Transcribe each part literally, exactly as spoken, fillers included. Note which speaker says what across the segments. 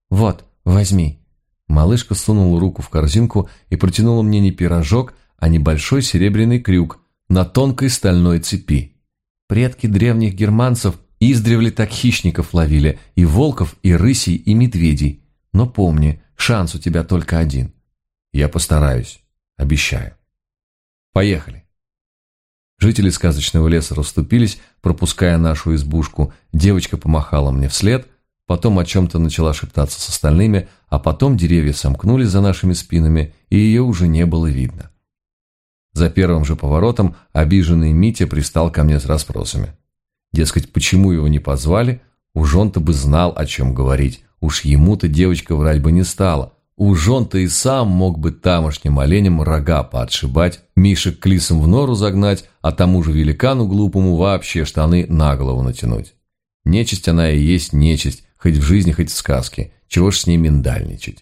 Speaker 1: Вот, возьми». Малышка сунула руку в корзинку и протянула мне не пирожок, а небольшой серебряный крюк на тонкой стальной цепи. Предки древних германцев издревле так хищников ловили, и волков, и рысей, и медведей. Но помни, шанс у тебя только один. Я постараюсь, обещаю. Поехали. Жители сказочного леса расступились, пропуская нашу избушку. Девочка помахала мне вслед, потом о чем-то начала шептаться с остальными, а потом деревья сомкнулись за нашими спинами, и ее уже не было видно. За первым же поворотом обиженный Митя пристал ко мне с расспросами. Дескать, почему его не позвали? Уж он-то бы знал, о чем говорить. Уж ему-то девочка врать бы не стала. Уж он-то и сам мог бы тамошним оленям рога поотшибать, мишек к лисам в нору загнать, а тому же великану глупому вообще штаны на голову натянуть. Нечисть она и есть нечисть, хоть в жизни, хоть в сказке. Чего ж с ней миндальничать?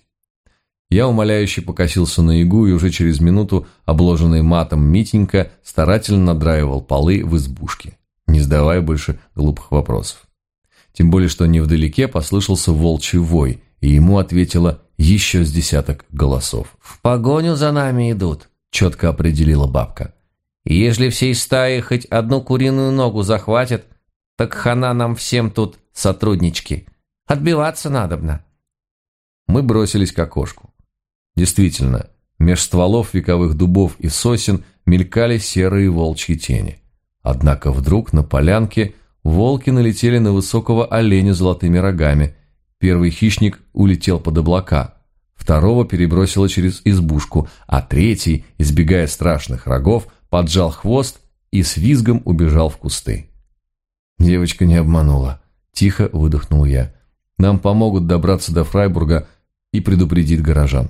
Speaker 1: Я умоляюще покосился на Ягу, и уже через минуту, обложенный матом Митенька, старательно надраивал полы в избушке, не задавая больше глупых вопросов. Тем более, что невдалеке послышался волчий вой, и ему ответило еще с десяток голосов. «В погоню за нами идут», — четко определила бабка. «Ежели всей стаи хоть одну куриную ногу захватят, так хана нам всем тут, сотруднички. Отбиваться надобно». Мы бросились к окошку. Действительно, меж стволов вековых дубов и сосен мелькали серые волчьи тени. Однако вдруг на полянке волки налетели на высокого оленя с золотыми рогами. Первый хищник улетел под облака, второго перебросило через избушку, а третий, избегая страшных рогов, поджал хвост и с визгом убежал в кусты. Девочка не обманула. Тихо выдохнул я. Нам помогут добраться до Фрайбурга и предупредить горожан.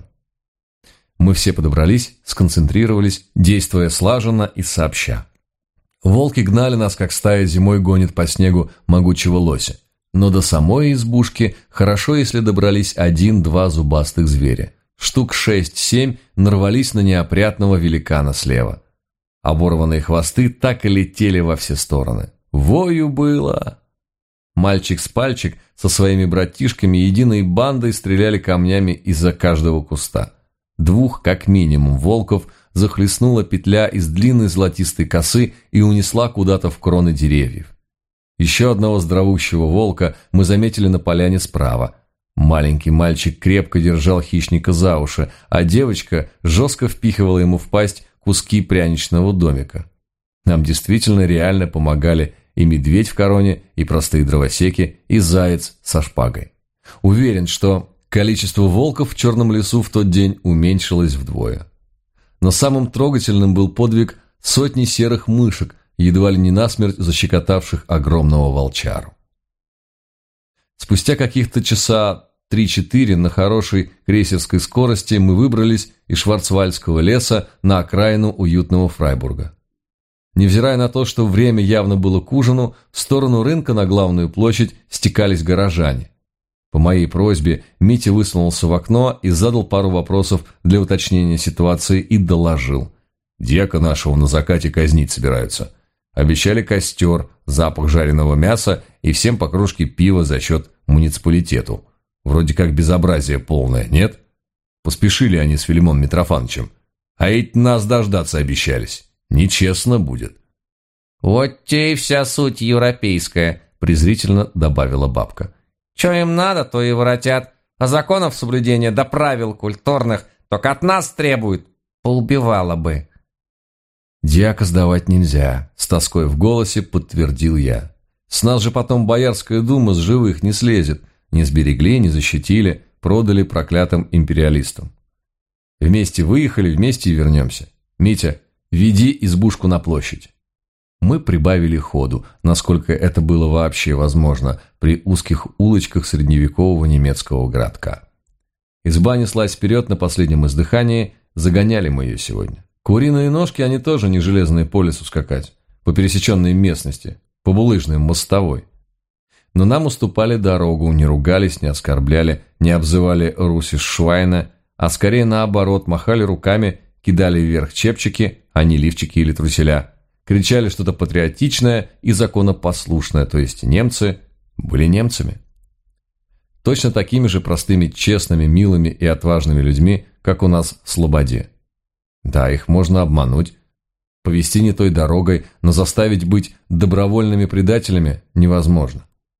Speaker 1: Мы все подобрались, сконцентрировались, действуя слаженно и сообща. Волки гнали нас, как стая зимой гонит по снегу могучего лося. Но до самой избушки хорошо, если добрались один-два зубастых зверя. Штук шесть-семь нарвались на неопрятного великана слева. Оборванные хвосты так и летели во все стороны. Вою было! Мальчик с пальчик со своими братишками единой бандой стреляли камнями из-за каждого куста. Двух, как минимум, волков захлестнула петля из длинной золотистой косы и унесла куда-то в кроны деревьев. Еще одного здоровущего волка мы заметили на поляне справа. Маленький мальчик крепко держал хищника за уши, а девочка жестко впихивала ему в пасть куски пряничного домика. Нам действительно реально помогали и медведь в короне, и простые дровосеки, и заяц со шпагой. Уверен, что количество волков в черном лесу в тот день уменьшилось вдвое. Но самым трогательным был подвиг сотни серых мышек, едва ли не насмерть защекотавших огромного волчару. Спустя каких-то часа три-четыре на хорошей крейсерской скорости мы выбрались из Шварцвальдского леса на окраину уютного Фрайбурга. Невзирая на то, что время явно было к ужину, в сторону рынка на главную площадь стекались горожане. По моей просьбе Митя высунулся в окно и задал пару вопросов для уточнения ситуации и доложил. Дьяка нашего на закате казнить собираются. Обещали костер, запах жареного мяса и всем по кружке пива за счет муниципалитету. Вроде как безобразие полное, нет? Поспешили они с Филимоном Митрофановичем. А ведь нас дождаться обещались. Нечестно будет. «Вот те и вся суть европейская», – презрительно добавила бабка. «Че им надо, то и воротят, а законов соблюдения до правил культурных только от нас требуют. Поубивала бы». «Дьяка сдавать нельзя», – с тоской в голосе подтвердил я. «С нас же потом Боярская дума с живых не слезет. Не сберегли, не защитили, продали проклятым империалистам. Вместе выехали, вместе и вернемся. Митя, веди избушку на площадь». Мы прибавили ходу, насколько это было вообще возможно, при узких улочках средневекового немецкого городка. Изба неслась вперед на последнем издыхании, загоняли мы ее сегодня. Куриные ножки, они тоже не железные по лесу скакать, по пересеченной местности, по булыжной мостовой. Но нам уступали дорогу, не ругались, не оскорбляли, не обзывали Руси Швайна, а скорее наоборот, махали руками, кидали вверх чепчики, а не лифчики или труселя, кричали что-то патриотичное и законопослушное, то есть немцы были немцами. точно такими же простыми, честными, милыми и отважными людьми, как у нас в Слободе. Да, их можно обмануть, повести не той дорогой, но заставить быть добровольными предателями невозможно.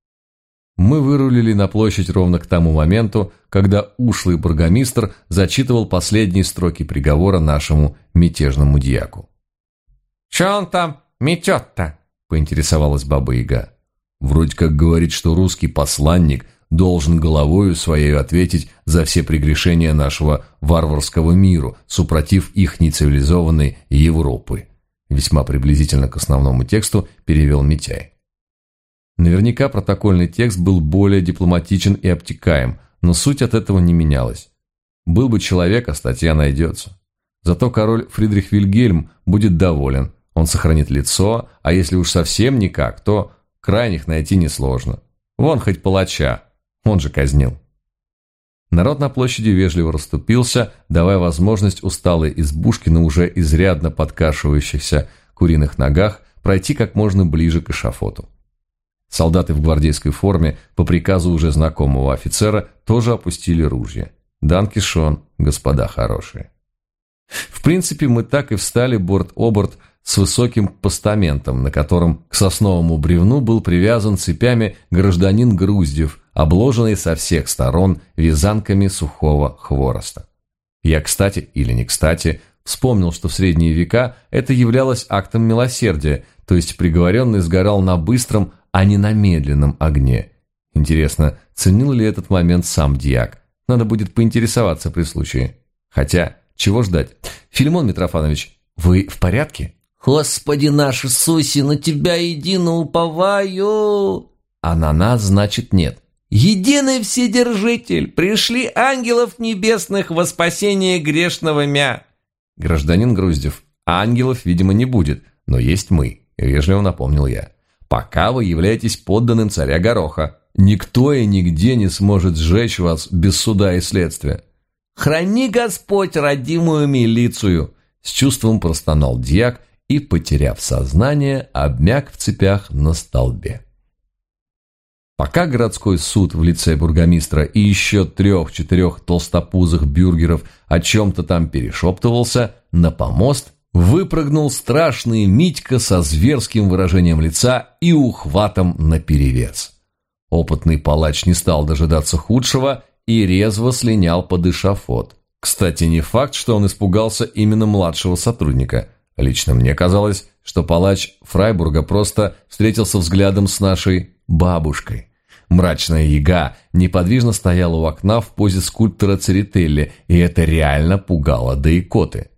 Speaker 1: Мы вырулили на площадь ровно к тому моменту, когда ушлый бургомистр зачитывал последние строки приговора нашему мятежному дьяку.
Speaker 2: «Че он там метет-то?» – поинтересовалась Баба-Яга.
Speaker 1: «Вроде как говорит, что русский посланник должен головою своей ответить за все прегрешения нашего варварского миру, супротив их нецивилизованной Европы», весьма приблизительно к основному тексту перевел Митяй. Наверняка протокольный текст был более дипломатичен и обтекаем, но суть от этого не менялась. Был бы человек, а статья найдется. Зато король Фридрих Вильгельм будет доволен, он сохранит лицо, а если уж совсем никак, то крайних найти несложно. Вон хоть палача, он же казнил. Народ на площади вежливо расступился, давая возможность усталой избушке на уже изрядно подкашивающихся куриных ногах пройти как можно ближе к эшафоту. Солдаты в гвардейской форме, по приказу уже знакомого офицера, тоже опустили ружья. Данкишон, господа хорошие. В принципе, мы так и встали борт-оборт с высоким постаментом, на котором к сосновому бревну был привязан цепями гражданин Груздев, обложенный со всех сторон вязанками сухого хвороста. Я, кстати, или не кстати, вспомнил, что в средние века это являлось актом милосердия, то есть приговоренный сгорал на быстром, а не на медленном огне. Интересно, ценил ли этот момент сам дьяк? Надо будет поинтересоваться при случае. Хотя, чего ждать? Филимон Митрофанович, вы в порядке?
Speaker 2: «Господи наш Иисусе, на тебя едино уповаю!»
Speaker 1: А на нас, значит, нет.
Speaker 2: «Единый Вседержитель, пришли ангелов небесных во спасение грешного мя!»
Speaker 1: Гражданин Груздев, ангелов, видимо, не будет, но есть мы, вежливо напомнил я. Пока вы являетесь подданным царя Гороха, никто и нигде не сможет сжечь вас без суда и следствия.
Speaker 2: «Храни Господь родимую милицию!»
Speaker 1: С чувством простонал дьяк и, потеряв сознание, обмяк в цепях на столбе. Пока городской суд в лице бургомистра и еще трех-четырех толстопузых бюргеров о чем-то там перешептывался, на помост выпрыгнул страшный Митька со зверским выражением лица и ухватом наперевес. Опытный палач не стал дожидаться худшего и резво слинял под эшафот. Кстати, не факт, что он испугался именно младшего сотрудника. Лично мне казалось, что палач Фрайбурга просто встретился взглядом с нашей бабушкой. Мрачная яга неподвижно стояла у окна в позе скульптора Церетели, и это реально пугало до икоты.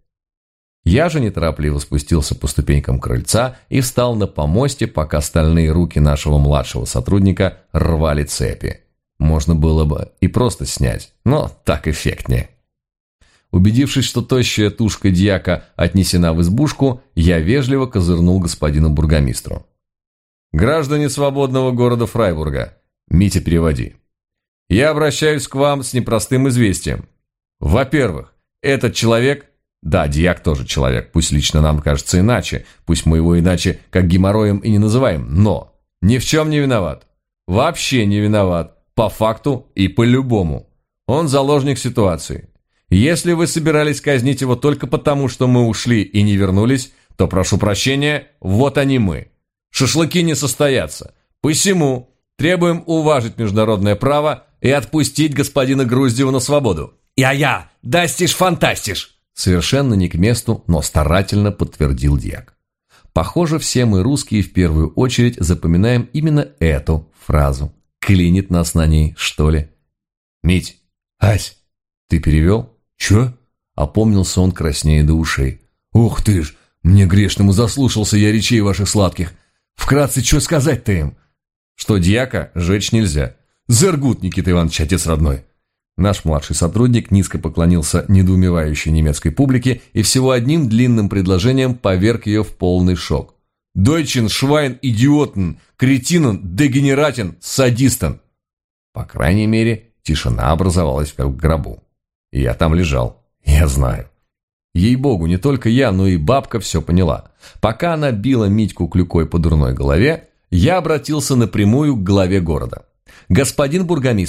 Speaker 1: Я же неторопливо спустился по ступенькам крыльца и встал на помосте, пока стальные руки нашего младшего сотрудника рвали цепи. Можно было бы и просто снять, но так эффектнее. Убедившись, что тощая тушка дьяка отнесена в избушку, я вежливо козырнул господину бургомистру. «Граждане свободного города Фрайбурга, Митя, переводи. Я обращаюсь к вам с непростым известием. Во-первых, этот человек, да, дьяк тоже человек, пусть лично нам кажется иначе, пусть мы его иначе как геморроем и не называем, но ни в чем не виноват. Вообще не виноват, по факту и по-любому. Он заложник ситуации. Если вы собирались казнить его только потому, что мы ушли и не вернулись, то, прошу прощения, вот они мы. Шашлыки не состоятся. Посему требуем уважить международное право и отпустить господина Груздева на свободу».
Speaker 2: «Я-я, дастишь фантастишь!»
Speaker 1: Совершенно не к месту, но старательно подтвердил дьяк. Похоже, все мы, русские, в первую очередь запоминаем именно эту фразу. Клинит нас на ней, что ли? «Мить, Ась, ты перевел?» «Чё?» — опомнился он краснее до ушей. «Ух ты ж, мне грешному заслушался я речей ваших сладких. Вкратце, чё сказать-то им?» «Что дьяка жечь нельзя. Зергут, Никита Иванович, отец родной». Наш младший сотрудник низко поклонился недоумевающей немецкой публике и всего одним длинным предложением поверг ее в полный шок. «Дойчен, Швайн, идиотен, кретинен, дегенератен, садистен». По крайней мере, тишина образовалась как в гробу. И я там лежал, я знаю. Ей-богу, не только я, но и бабка все поняла. Пока она била Митьку клюкой по дурной голове, я обратился напрямую к главе города. «Господин бургомистр,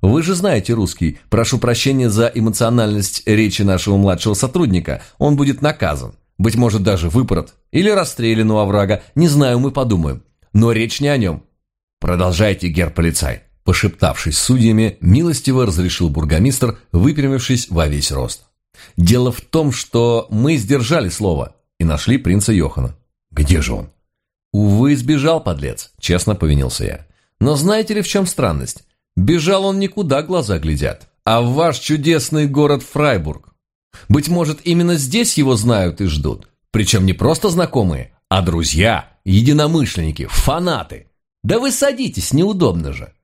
Speaker 1: Вы же знаете русский. Прошу прощения за эмоциональность речи нашего младшего сотрудника. Он будет наказан. Быть может, даже выпорот. Или расстрелян у оврага. Не знаю, мы подумаем. Но речь не о нем. Продолжайте, гер-полицай. Пошептавшись с судьями, милостиво разрешил бургомистр, выпрямившись во весь рост. Дело в том, что мы сдержали слово и нашли принца Йохана. Где же он? Увы, сбежал, подлец, честно повинился я. Но знаете ли, в чем странность? Бежал он никуда, глаза глядят, а в ваш чудесный город Фрайбург. Быть может, именно здесь его знают и ждут. Причем не просто знакомые, а друзья, единомышленники, фанаты. Да вы садитесь, неудобно же.